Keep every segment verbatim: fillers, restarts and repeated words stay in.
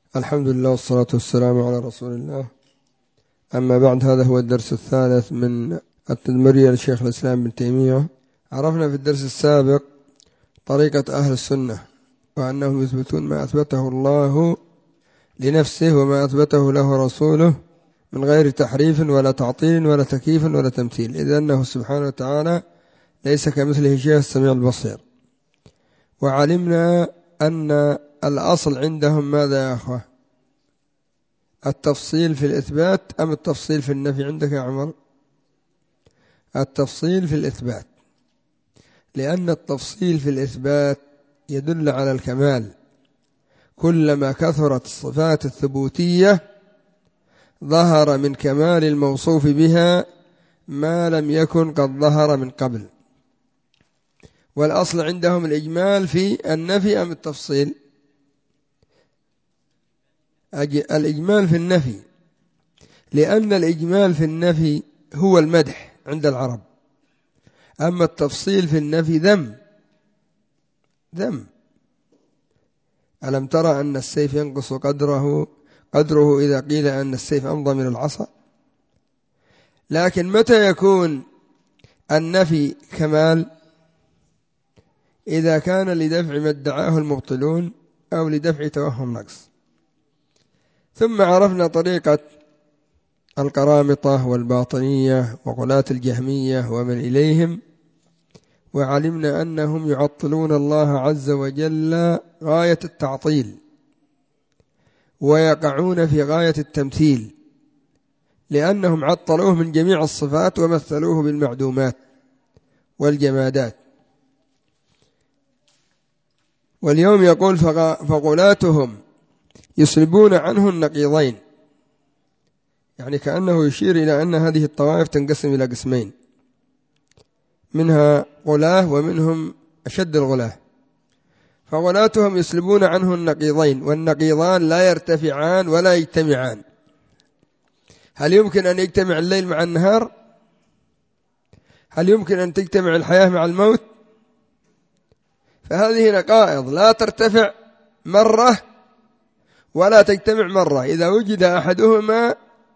الحمد لله والصلاة والسلام على رسول الله. أما بعد، هذا هو الدرس الثالث من التدمرية لشيخ الإسلام ابن تيمية. عرفنا في الدرس السابق طريقة أهل السنة، وأنهم يثبتون ما أثبته الله لنفسه وما أثبته له رسوله من غير تحريف ولا تعطيل ولا تكييف ولا تمثيل، إذ أنه سبحانه وتعالى ليس كمثله شيء، السميع البصير. وعلمنا أن الأصل عندهم ماذا يا أخوة؟ التفصيل في الإثبات أم التفصيل في النفي عندك يا عمر؟ التفصيل في الإثبات، لأن التفصيل في الإثبات يدل على الكمال. كلما كثرت الصفات الثبوتية ظهر من كمال الموصوف بها ما لم يكن قد ظهر من قبل. والأصل عندهم الإجمال في النفي أم التفصيل؟ الإجمال في النفي، لأن الإجمال في النفي هو المدح عند العرب، أما التفصيل في النفي ذم ذم. ألم ترى أن السيف ينقص قدره قدره إذا قيل أن السيف أمضى من العصا؟ لكن متى يكون النفي كمال؟ إذا كان لدفع ما ادعاه المبطلون أو لدفع توهم نقص. ثم عرفنا طريقة القرامطة والباطنية وغلاة الجهمية ومن إليهم، وعلمنا أنهم يعطلون الله عز وجل غاية التعطيل ويقعون في غاية التمثيل، لأنهم عطلوه من جميع الصفات ومثلوه بالمعدومات والجمادات. واليوم يقول فغلاتهم يسلبون عنه النقيضين، يعني كأنه يشير إلى أن هذه الطوائف تنقسم إلى قسمين، منها غلاة ومنهم أشد الغلاة. فغلاتهم يسلبون عنه النقيضين، والنقيضان لا يرتفعان ولا يجتمعان. هل يمكن أن يجتمع الليل مع النهار؟ هل يمكن أن تجتمع الحياة مع الموت؟ فهذه نقائض لا ترتفع مرة ولا تجتمع مرة. إذا وجد أحدهما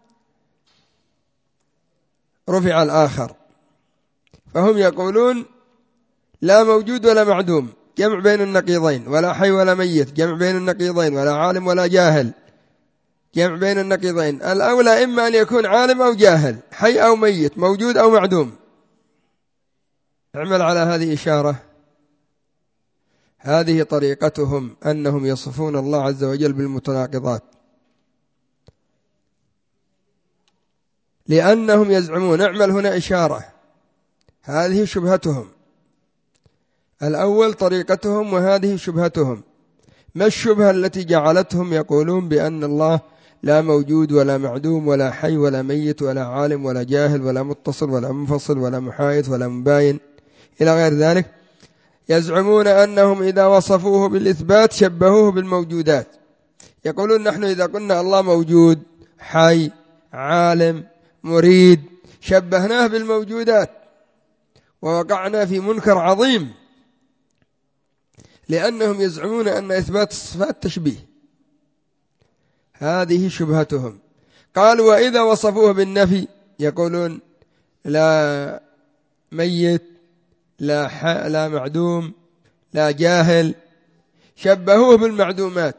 رفع الآخر. فهم يقولون لا موجود ولا معدوم، جمع بين النقيضين، ولا حي ولا ميت، جمع بين النقيضين، ولا عالم ولا جاهل، جمع بين النقيضين. الأولى إما أن يكون عالم أو جاهل، حي أو ميت، موجود أو معدوم. اعمل على هذه إشارة. هذه طريقتهم، أنهم يصفون الله عز وجل بالمتناقضات، لأنهم يزعمون. اعمل هنا إشارة، هذه شبهتهم. الأول طريقتهم وهذه شبهتهم. ما الشبهة التي جعلتهم يقولون بأن الله لا موجود ولا معدوم ولا حي ولا ميت ولا عالم ولا جاهل ولا متصل ولا منفصل ولا محايد ولا مباين إلى غير ذلك؟ يزعمون أنهم إذا وصفوه بالإثبات شبهوه بالموجودات. يقولون نحن إذا قلنا الله موجود، حي، عالم، مريد، شبهناه بالموجودات، ووقعنا في منكر عظيم، لأنهم يزعمون أن إثبات الصفات تشبيه. هذه شبهتهم. قالوا وإذا وصفوه بالنفي يقولون لا ميت، لا ح... لا معدوم، لا جاهل، شبهوه بالمعدومات،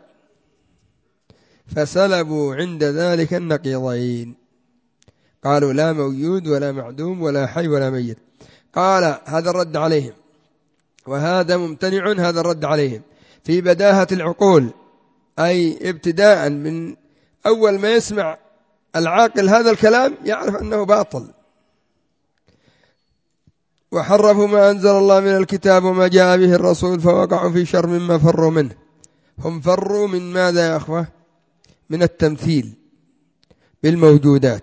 فسلبوا عند ذلك النقيضين. قالوا لا موجود ولا معدوم ولا حي ولا ميت. قال هذا الرد عليهم، وهذا ممتنع. هذا الرد عليهم في بداهة العقول، أي ابتداء من أول ما يسمع العاقل هذا الكلام يعرف أنه باطل. وحرفوا ما أنزل الله من الكتاب وما جاء به الرسول فوقعوا في شر مما فروا منه. هم فروا من ماذا يا أخوة؟ من التمثيل بالموجودات،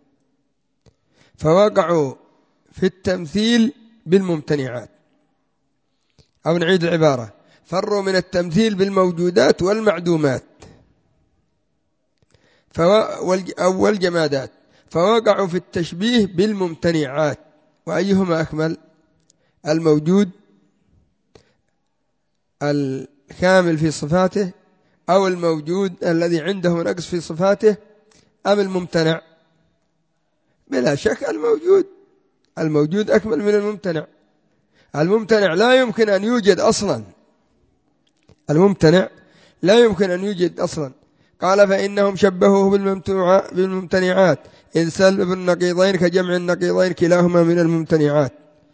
فوقعوا في التمثيل بالممتنعات. أو نعيد العبارة، فروا من التمثيل بالموجودات والمعدومات أو الجمادات، فوقعوا في التشبيه بالممتنعات. وأيهما أكمل؟ الموجود الكامل في صفاته أو الموجود الذي عنده نقص في صفاته أم الممتنع؟ بلا شك الموجود. الموجود أكمل من الممتنع. الممتنع لا يمكن أن يوجد أصلا. الممتنع لا يمكن أن يوجد أصلا. قال فإنهم شبهوه بالممتنعات إذ سلب النقيضين كجمع النقيضين كلاهما من الممتنعات.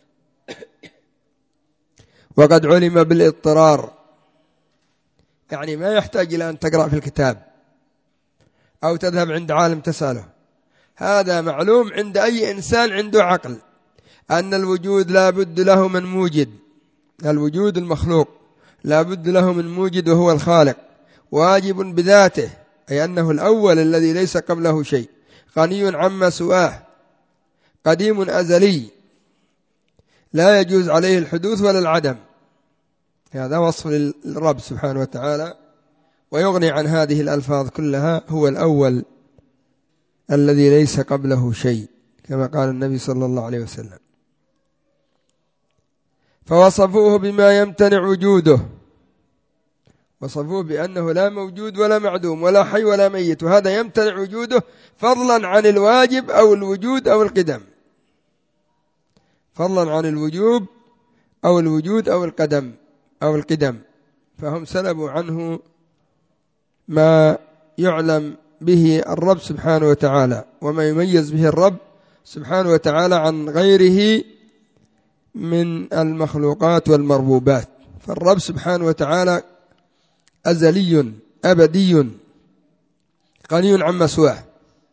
وقد علم بالاضطرار، يعني ما يحتاج إلى أن تقرأ في الكتاب أو تذهب عند عالم تسأله، هذا معلوم عند أي إنسان عنده عقل أن الوجود لا بد له من موجد. الوجود المخلوق لا بد له من موجد وهو الخالق، واجب بذاته، أي أنه الأول الذي ليس قبله شيء، غني عما سواه، قديم أزلي، لا يجوز عليه الحدوث ولا العدم. هذا وصف للرب سبحانه وتعالى، ويغني عن هذه الألفاظ كلها. هو الأول الذي ليس قبله شيء، كما قال النبي صلى الله عليه وسلم. فوصفوه بما يمتنع وجوده، وصفوه بأنه لا موجود ولا معدوم ولا حي ولا ميت، وهذا يمتنع وجوده فضلا عن الواجب أو الوجود أو القدم، فضلا عن الوجوب أو الوجود أو القدم أو القدم. فهم سلبوا عنه ما يعلم به الرب سبحانه وتعالى، وما يميز به الرب سبحانه وتعالى عن غيره من المخلوقات والمربوبات. فالرب سبحانه وتعالى أزلي أبدي غني عما سواه.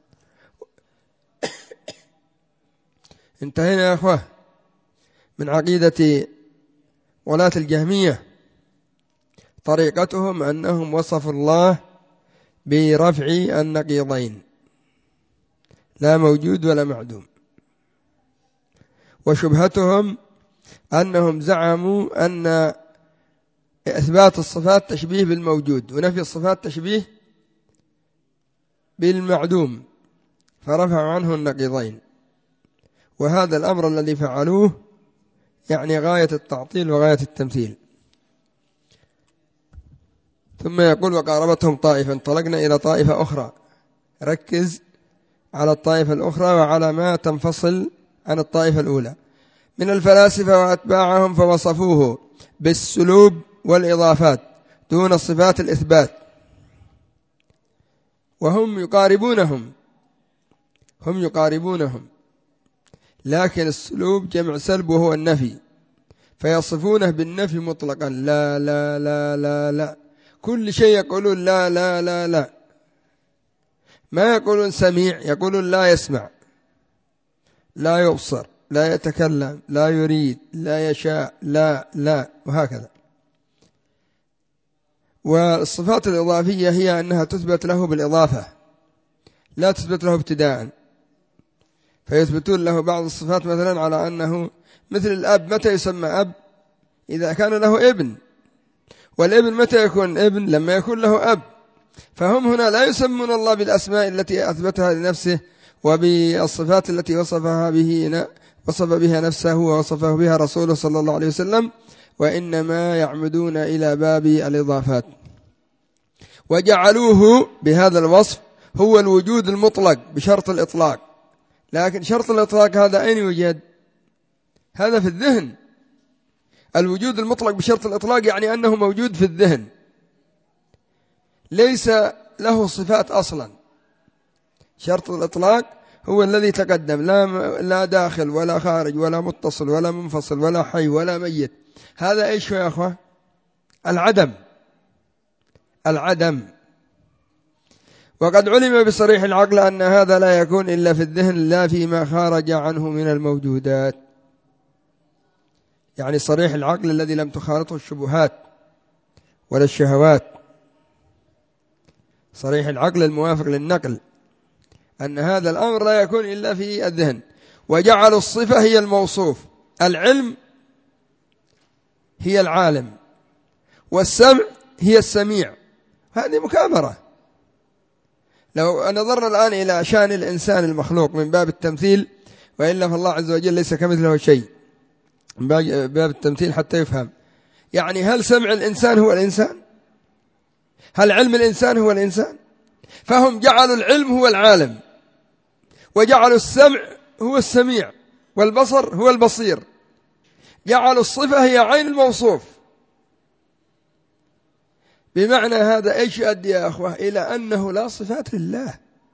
انتهينا يا أخوة من عقيدة ولاة الجهمية. طريقتهم أنهم وصفوا الله برفع النقيضين، لا موجود ولا معدوم. وشبهتهم أنهم زعموا أن إثبات الصفات تشبيه بالموجود ونفي الصفات تشبيه بالمعدوم، فرفعوا عنه النقيضين. وهذا الأمر الذي فعلوه يعني غاية التعطيل وغاية التمثيل. ثم يقول وقاربتهم طائفة، انطلقنا إلى طائفة أخرى. ركز على الطائفة الأخرى وعلى ما تنفصل عن الطائفة الأولى من الفلاسفة وأتباعهم، فوصفوه بالسلوب والإضافات دون صفات الإثبات، وهم يقاربونهم هم يقاربونهم لكن السلوب جمع سلب وهو النفي، فيصفونه بالنفي مطلقا، لا لا لا لا لا، كل شيء يقولون لا لا لا لا، ما يقولون سميع، يقولون لا يسمع، لا يبصر، لا يتكلم، لا يريد، لا يشاء، لا لا، وهكذا. والصفات الإضافية هي أنها تثبت له بالإضافة، لا تثبت له ابتداء. فيثبتون له بعض الصفات مثلا على أنه مثل الأب. متى يسمى أب؟ إذا كان له ابن. والابن متى يكون ابن؟ لما يكون له أب. فهم هنا لا يسمون الله بالأسماء التي أثبتها لنفسه وبالصفات التي وصفها به وصف بها نفسه ووصفه بها رسوله صلى الله عليه وسلم، وإنما يعمدون إلى باب الإضافات، وجعلوه بهذا الوصف هو الوجود المطلق بشرط الإطلاق. لكن شرط الإطلاق هذا أين يوجد؟ هذا في الذهن. الوجود المطلق بشرط الإطلاق يعني أنه موجود في الذهن، ليس له صفات أصلا. شرط الإطلاق هو الذي تقدم، لا لا داخل ولا خارج ولا متصل ولا منفصل ولا حي ولا ميت. هذا إيش يا أخوة؟ العدم. العدم. وقد علم بصريح العقل أن هذا لا يكون إلا في الذهن، لا فيما خارج عنه من الموجودات. يعني صريح العقل الذي لم تخالطه الشبهات ولا الشهوات، صريح العقل الموافق للنقل، أن هذا الأمر لا يكون إلا في الذهن. وجعلوا الصفة هي الموصوف، العلم هي العالم، والسمع هي السميع. هذه مكابرة. لو نظرنا الآن إلى شأن الإنسان المخلوق من باب التمثيل، وإلا فالله عز وجل ليس كمثله شيء، من باب التمثيل حتى يفهم. يعني هل سمع الإنسان هو الإنسان؟ هل علم الإنسان هو الإنسان؟ فهم جعلوا العلم هو العالم، وجعلوا السمع هو السميع، والبصر هو البصير، جعلوا الصفة هي عين الموصوف. بمعنى هذا إيش يؤدي يا أخوة؟ إلى أنه لا صفات لله.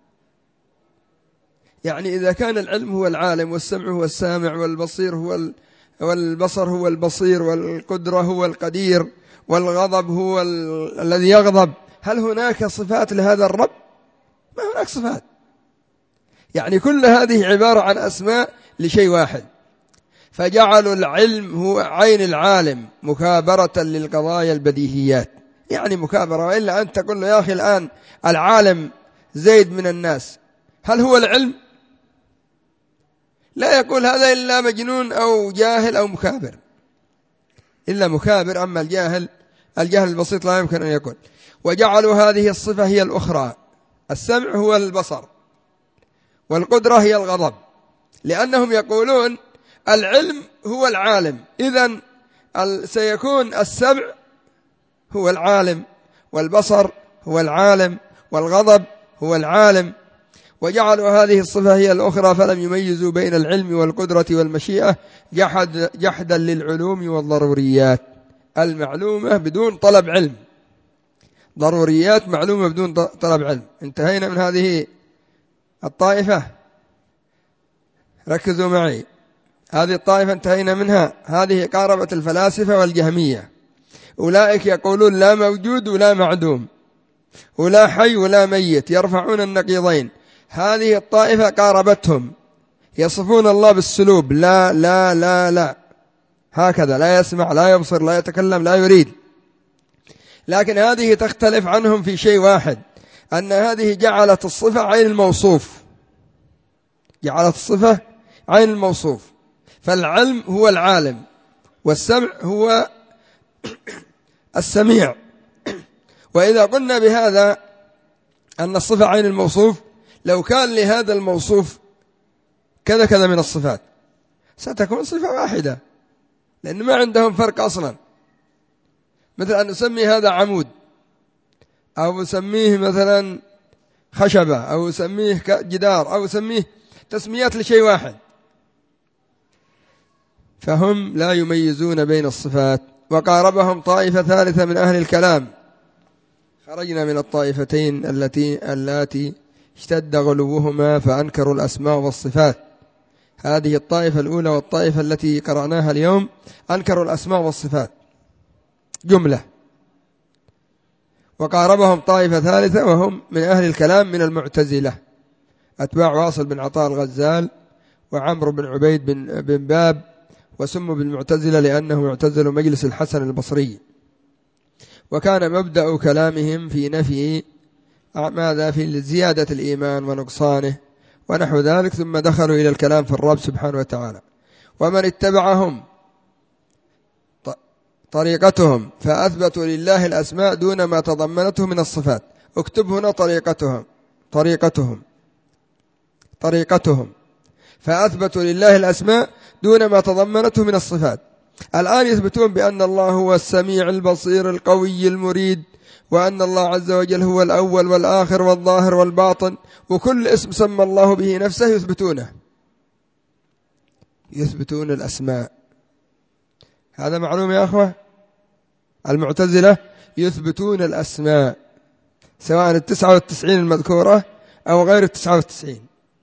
يعني إذا كان العلم هو العالم، والسمع هو السامع، والبصير هو ال... والبصر هو البصير، والقدرة هو القدير، والغضب هو ال... الذي يغضب، هل هناك صفات لهذا الرب؟ ما هناك صفات. يعني كل هذه عبارة عن أسماء لشيء واحد. فجعلوا العلم هو عين العالم مكابرة للقضايا البديهيات. يعني مكابرة، وإلا أنت تقول له يا أخي الآن العالم زيد من الناس، هل هو العلم؟ لا يقول هذا إلا مجنون أو جاهل أو مكابر، إلا مكابر. أما الجاهل الجهل البسيط لا يمكن أن يكون. وجعلوا هذه الصفة هي الأخرى، السمع هو البصر، والقدرة هي الغضب، لأنهم يقولون العلم هو العالم، إذن سيكون السمع هو العالم، والبصر هو العالم، والغضب هو العالم. وجعلوا هذه الصفة هي الأخرى، فلم يميزوا بين العلم والقدرة والمشيئة، جحد جحدا للعلوم والضروريات المعلومة بدون طلب علم. ضروريات معلومة بدون طلب علم. انتهينا من هذه الطائفة. ركزوا معي، هذه الطائفة انتهينا منها. هذه قاربة الفلاسفة والجهمية. أولئك يقولون لا موجود ولا معدوم، ولا حي ولا ميت، يرفعون النقيضين. هذه الطائفة قاربتهم، يصفون الله بالسلوب، لا لا لا لا، هكذا لا يسمع لا يبصر لا يتكلم لا يريد. لكن هذه تختلف عنهم في شيء واحد، أن هذه جعلت الصفة عين الموصوف، جعلت الصفة عين الموصوف. فالعلم هو العالم، والسمع هو السميع. وإذا قلنا بهذا أن الصفة عين الموصوف، لو كان لهذا الموصوف كذا كذا من الصفات ستكون صفة واحدة، لأن ما عندهم فرق أصلا. مثل أن نسمي هذا عمود، أو نسميه مثلا خشبة، أو نسميه جدار، أو نسميه تسميات لشيء واحد. فهم لا يميزون بين الصفات. وقاربهم طائفة ثالثة من أهل الكلام. خرجنا من الطائفتين التي التي اشتد غلوهما فأنكروا الأسماء والصفات. هذه الطائفة الأولى والطائفة التي قرأناها اليوم أنكروا الأسماء والصفات جملة. وقاربهم طائفة ثالثة وهم من أهل الكلام من المعتزلة، أتباع واصل بن عطاء الغزال وعمرو بن عبيد بن, بن باب، وسموا بالمعتزلة لأنه يعتزل مجلس الحسن البصري. وكان مبدأ كلامهم في نفي ماذا؟ في زيادة الإيمان ونقصانه ونحو ذلك، ثم دخلوا إلى الكلام في الرب سبحانه وتعالى. ومن اتبعهم طريقتهم فأثبتوا لله الأسماء دون ما تضمنته من الصفات. اكتب هنا طريقتهم طريقتهم طريقتهم فأثبتوا لله الأسماء دون ما تضمنته من الصفات. الآن يثبتون بأن الله هو السميع البصير القوي المريد، وأن الله عز وجل هو الأول والآخر والظاهر والباطن، وكل اسم سمى الله به نفسه يثبتونه، يثبتون الأسماء. هذا معلوم يا أخوة. المعتزلة يثبتون الأسماء سواء التسعة والتسعين المذكورة أو غير التسعة والتسعين.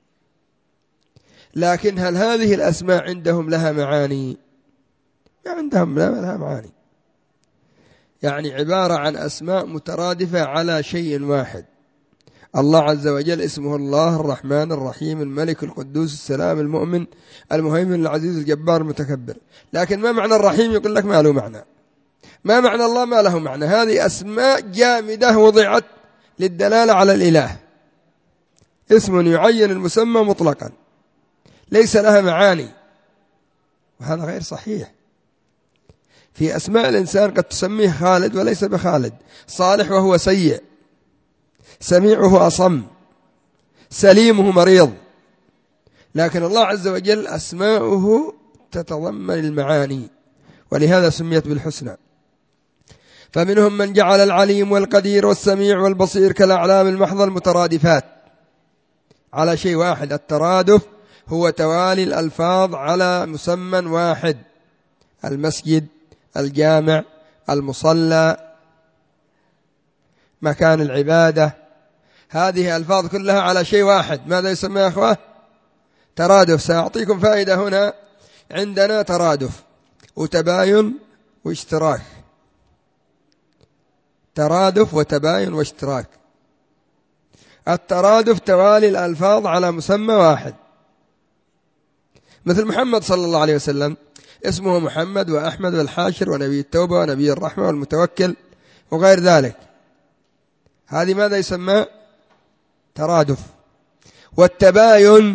لكن هل هذه الأسماء عندهم لها معاني؟ ما عندهم لها معاني. يعني عبارة عن أسماء مترادفة على شيء واحد. الله عز وجل اسمه الله الرحمن الرحيم الملك القدوس السلام المؤمن المهيمن العزيز الجبار المتكبر. لكن ما معنى الرحيم؟ يقول لك ما له معنى. ما معنى الله؟ ما له معنى. هذه أسماء جامدة وضعت للدلالة على الإله، اسم يعين المسمى مطلقا ليس لها معاني، وهذا غير صحيح. في أسماء الإنسان قد تسميه خالد وليس بخالد، صالح وهو سيء، سميعه أصم، سليمه مريض. لكن الله عز وجل أسماؤه تتضمن المعاني، ولهذا سميت بالحسنى. فمنهم من جعل العليم والقدير والسميع والبصير كالأعلام المحضة المترادفات على شيء واحد. الترادف هو توالي الألفاظ على مسمى واحد: المسجد، الجامع، المصلى، مكان العبادة، هذه ألفاظ كلها على شيء واحد. ماذا يسمى يا أخوة؟ ترادف. سأعطيكم فائدة هنا. عندنا ترادف وتباين واشتراك. ترادف وتباين واشتراك. الترادف توالي الألفاظ على مسمى واحد، مثل محمد صلى الله عليه وسلم اسمه محمد وأحمد والحاشر ونبي التوبة ونبي الرحمة والمتوكل وغير ذلك. هذه ماذا يسمى؟ ترادف. والتباين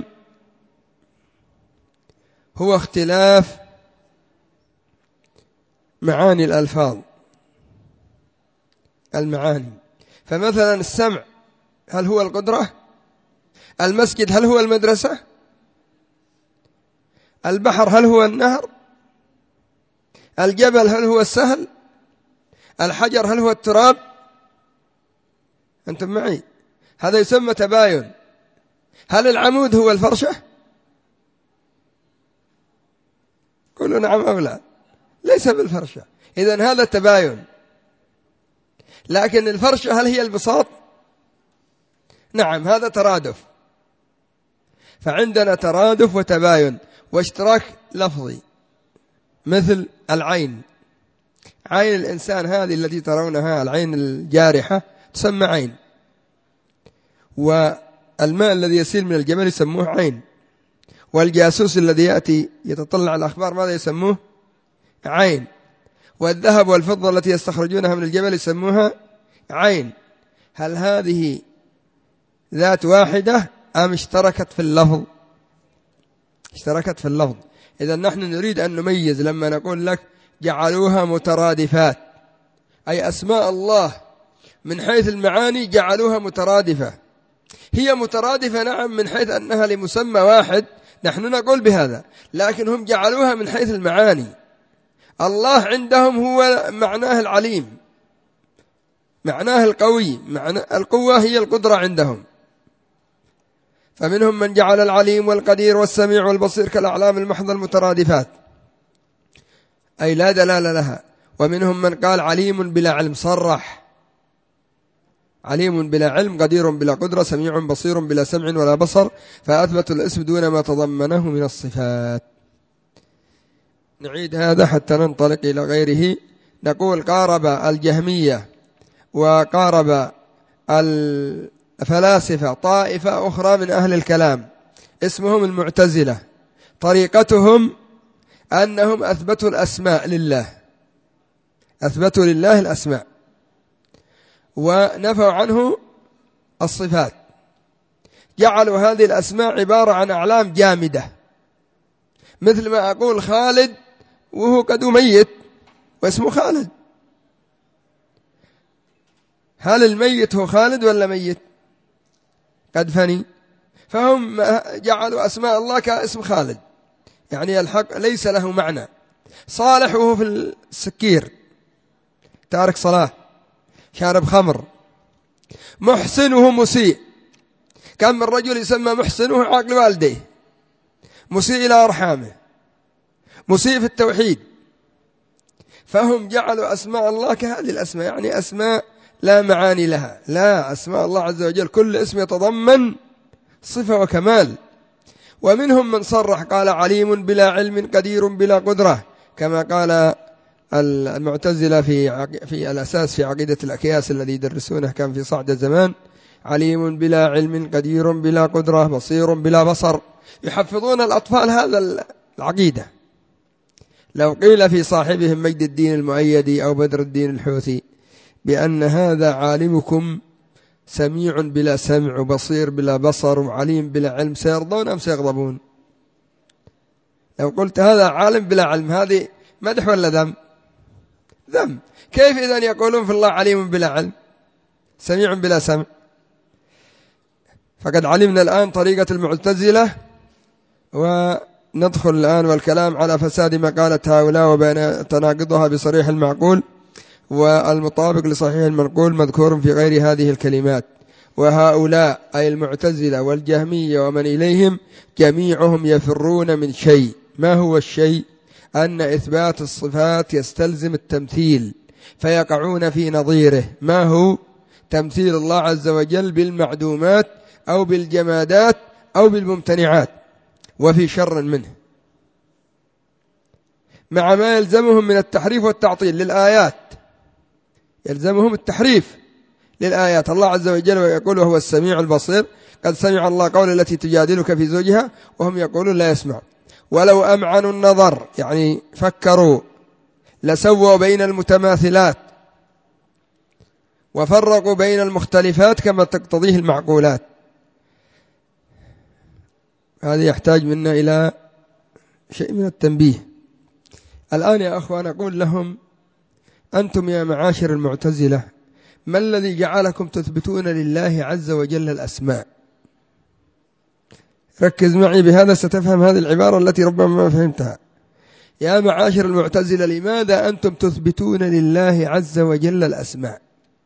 هو اختلاف معاني الألفاظ، المعاني. فمثلا السمع هل هو القدرة؟ المسجد هل هو المدرسة؟ البحر هل هو النهر؟ الجبل هل هو السهل؟ الحجر هل هو التراب؟ أنتم معي؟ هذا يسمى تباين. هل العمود هو الفرشة؟ قولوا نعم أو لا. ليس بالفرشة. إذن هذا تباين. لكن الفرشة هل هي البساط؟ نعم، هذا ترادف. فعندنا ترادف وتباين واشتراك لفظي، مثل العين. عين الإنسان هذه التي ترونها، العين الجارحة، تسمى عين. والماء الذي يسيل من الجبل يسموه عين. والجاسوس الذي يأتي يتطلع الأخبار ماذا يسموه؟ عين. والذهب والفضة التي يستخرجونها من الجبل يسموها عين. هل هذه ذات واحدة أم اشتركت في اللفظ؟ اشتركت في اللفظ. إذا نحن نريد أن نميز لما نقول لك جعلوها مترادفات، أي أسماء الله من حيث المعاني جعلوها مترادفة. هي مترادفة نعم من حيث أنها لمسمى واحد، نحن نقول بهذا، لكن هم جعلوها من حيث المعاني. الله عندهم هو معناه العليم، معناه القوي، معنى القوة هي القدرة عندهم. فمنهم من جعل العليم والقدير والسميع والبصير كالأعلام المحضة المترادفات، أي لا دلالة لها. ومنهم من قال عليم بلا علم، صرح: عليم بلا علم، قدير بلا قدرة، سميع بصير بلا سمع ولا بصر، فأثبتوا الاسم دون ما تضمنه من الصفات. نعيد هذا حتى ننطلق إلى غيره. نقول قارب الجهمية وقارب الفلاسفة طائفة أخرى من أهل الكلام اسمهم المعتزلة. طريقتهم أنهم أثبتوا الأسماء لله، أثبتوا لله الأسماء ونفوا عنه الصفات. جعلوا هذه الأسماء عبارة عن أعلام جامدة، مثل ما أقول خالد وهو قد ميت واسمه خالد. هل الميت هو خالد ولا ميت؟ قد فني. فهم جعلوا أسماء الله كاسم خالد، يعني الحق ليس له معنى. صالح وهو في السكير، تارك صلاة، شارب خمر. محسن وهو مسيء، كم من رجل يسمى محسن وهو عاقل والديه، مسيء إلى أرحامه، مسيء في التوحيد. فهم جعلوا أسماء الله كهذه الأسماء، يعني أسماء لا معاني لها. لا، أسماء الله عز وجل كل اسم يتضمن صفة وكمال. ومنهم من صرح قال عليم بلا علم، قدير بلا قدرة، كما قال المعتزلة في في الأساس في عقيدة الأكياس الذي يدرسونه كان في صعد الزمان: عليم بلا علم، قدير بلا قدرة، بصير بلا بصر. يحفظون الأطفال هذا العقيدة. لو قيل في صاحبهم مجد الدين المؤيدي أو بدر الدين الحوثي بأن هذا عالمكم سميع بلا سمع وبصير بلا بصر وعليم بلا علم، سيرضون أم سيغضبون؟ لو قلت هذا عالم بلا علم، هذه مدح ولا ذم؟ ذم. كيف إذن يقولون في الله عليم بلا علم، سميع بلا سمع؟ فقد علمنا الآن طريقة المعتزلة، وندخل الآن والكلام على فساد مقالة هؤلاء وبين تناقضها بصريح المعقول. والمطابق لصحيح المنقول مذكور في غير هذه الكلمات. وهؤلاء أي المعتزلة والجهمية ومن إليهم جميعهم يفرون من شيء. ما هو الشيء؟ أن إثبات الصفات يستلزم التمثيل، فيقعون في نظيره. ما هو؟ تمثيل الله عز وجل بالمعدومات أو بالجمادات أو بالممتنعات، وفي شر منه، مع ما يلزمهم من التحريف والتعطيل للآيات. يلزمهم التحريف للآيات. الله عز وجل يقول وهو السميع البصير، قد سمع الله قول التي تجادلك في زوجها وهم يقولون لا يسمع. ولو أمعنوا النظر يعني فكروا لسووا بين المتماثلات وفرقوا بين المختلفات كما تقتضيه المعقولات. هذا يحتاج منا إلى شيء من التنبيه. الآن يا أخوان أقول لهم أنتم يا معاشر المعتزلة، ما الذي جعلكم تثبتون لله عز وجل الأسماء؟ ركز معي بهذا ستفهم هذه العبارة التي ربما ما فهمتها. يا معاشر المعتزلة، لماذا أنتم تثبتون لله عز وجل الأسماء؟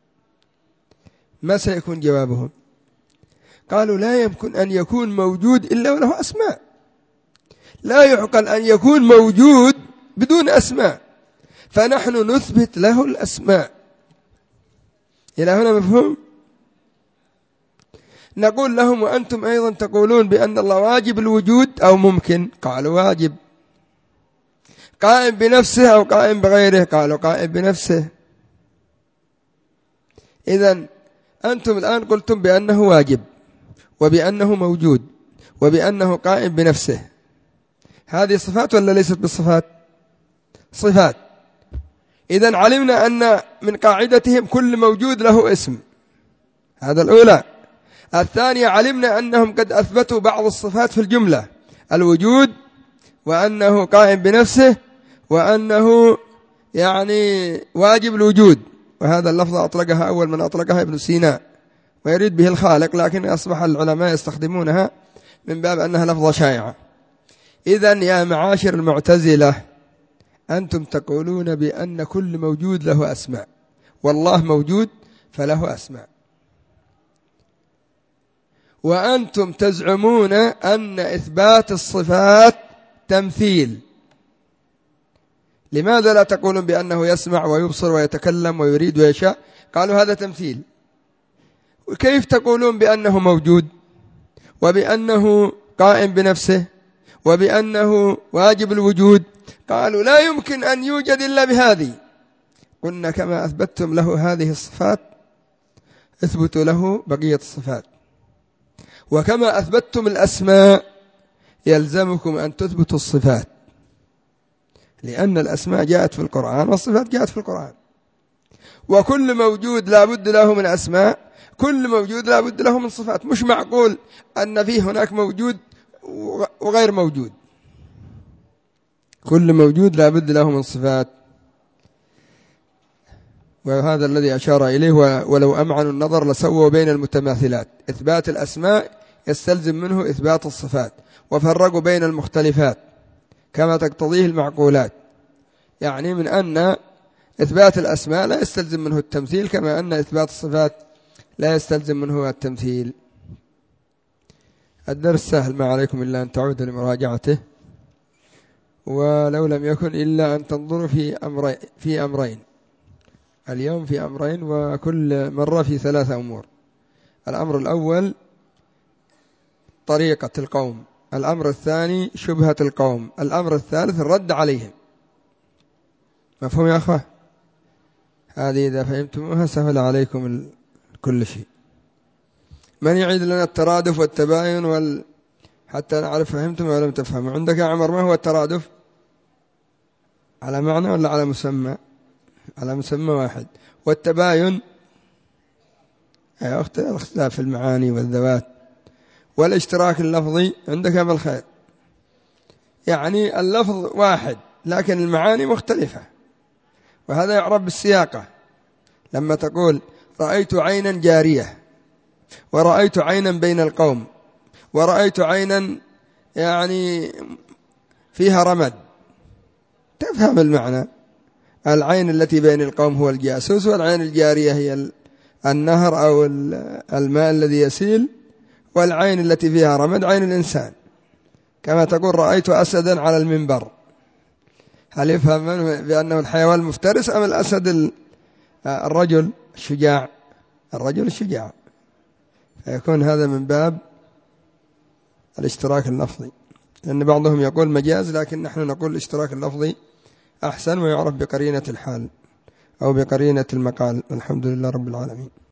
ما سيكون جوابهم؟ قالوا لا يمكن أن يكون موجود إلا وله أسماء، لا يعقل أن يكون موجود بدون أسماء، فنحن نثبت له الأسماء. إلى هنا مفهوم؟ نقول لهم وأنتم أيضا تقولون بأن الله واجب الوجود أو ممكن؟ قالوا واجب. قائم بنفسه أو قائم بغيره؟ قالوا قائم بنفسه. إذن أنتم الآن قلتم بأنه واجب وبأنه موجود وبأنه قائم بنفسه. هذه صفات ولا ليست بالصفات؟ صفات. إذن علمنا أن من قاعدتهم كل موجود له اسم، هذا الأولى. الثانية علمنا أنهم قد أثبتوا بعض الصفات في الجملة، الوجود وأنه قائم بنفسه وأنه يعني واجب الوجود. وهذا اللفظ أطلقها أول من أطلقها ابن سينا ويريد به الخالق، لكن أصبح العلماء يستخدمونها من باب أنها لفظة شائعة. إذن يا معاشر المعتزلة، أنتم تقولون بأن كل موجود له أسماء، والله موجود فله أسماء، وأنتم تزعمون أن إثبات الصفات تمثيل. لماذا لا تقولون بأنه يسمع ويبصر ويتكلم ويريد ويشاء؟ قالوا هذا تمثيل. وكيف تقولون بأنه موجود وبأنه قائم بنفسه وبأنه واجب الوجود؟ قالوا لا يمكن أن يوجد إلا بهذه. قلنا كما أثبتتم له هذه الصفات اثبتوا له بقية الصفات، وكما أثبتتم الأسماء يلزمكم أن تثبتوا الصفات، لأن الأسماء جاءت في القرآن والصفات جاءت في القرآن. وكل موجود لا بد له من أسماء، كل موجود لا بد له من صفات. مش معقول أن فيه هناك موجود وغير موجود، كل موجود لا بد له من صفات. وهذا الذي أشار إليه ولو أمعنوا النظر لسووا بين المتماثلات. إثبات الأسماء يستلزم منه إثبات الصفات، وفرقوا بين المختلفات كما تقتضيه المعقولات، يعني من أن إثبات الأسماء لا يستلزم منه التمثيل كما أن إثبات الصفات لا يستلزم منه التمثيل. الدرس سهل، ما عليكم إلا أن تعودوا لمراجعته، ولو لم يكن إلا أن تنظروا في أمرين, في أمرين اليوم في أمرين، وكل مرة في ثلاثة أمور. الأمر الأول طريقة القوم، الأمر الثاني شبهة القوم، الأمر الثالث الرد عليهم. مفهوم يا أخوة؟ هذه إذا فهمتموها سهل عليكم كل شيء. من يعيد لنا الترادف والتباين وال... حتى نعرف فهمتم ولا لم تفهموا. عندك يا عمر ما هو الترادف؟ على معنى ولا على مسمى؟ على مسمى واحد. والتباين اختلاف المعاني والذوات. والاشتراك اللفظي عندك يا بالخير، يعني اللفظ واحد لكن المعاني مختلفة، وهذا يعرف بالسياقة. لما تقول رأيت عينا جارية ورأيت عينا بين القوم ورأيت عينا يعني فيها رمد، تفهم المعنى. العين التي بين القوم هو الجاسوس، والعين الجارية هي النهر أو الماء الذي يسيل، والعين التي فيها رمد عين الإنسان. كما تقول رأيت أسدا على المنبر، هل يفهم منه بأنه الحيوان المفترس أم الأسد الرجل الشجاع؟ الرجل الشجاع. فيكون هذا من باب الاشتراك اللفظي، لأن بعضهم يقول مجاز، لكن نحن نقول الاشتراك اللفظي أحسن، ويعرف بقرينة الحال أو بقرينة المقال. الحمد لله رب العالمين.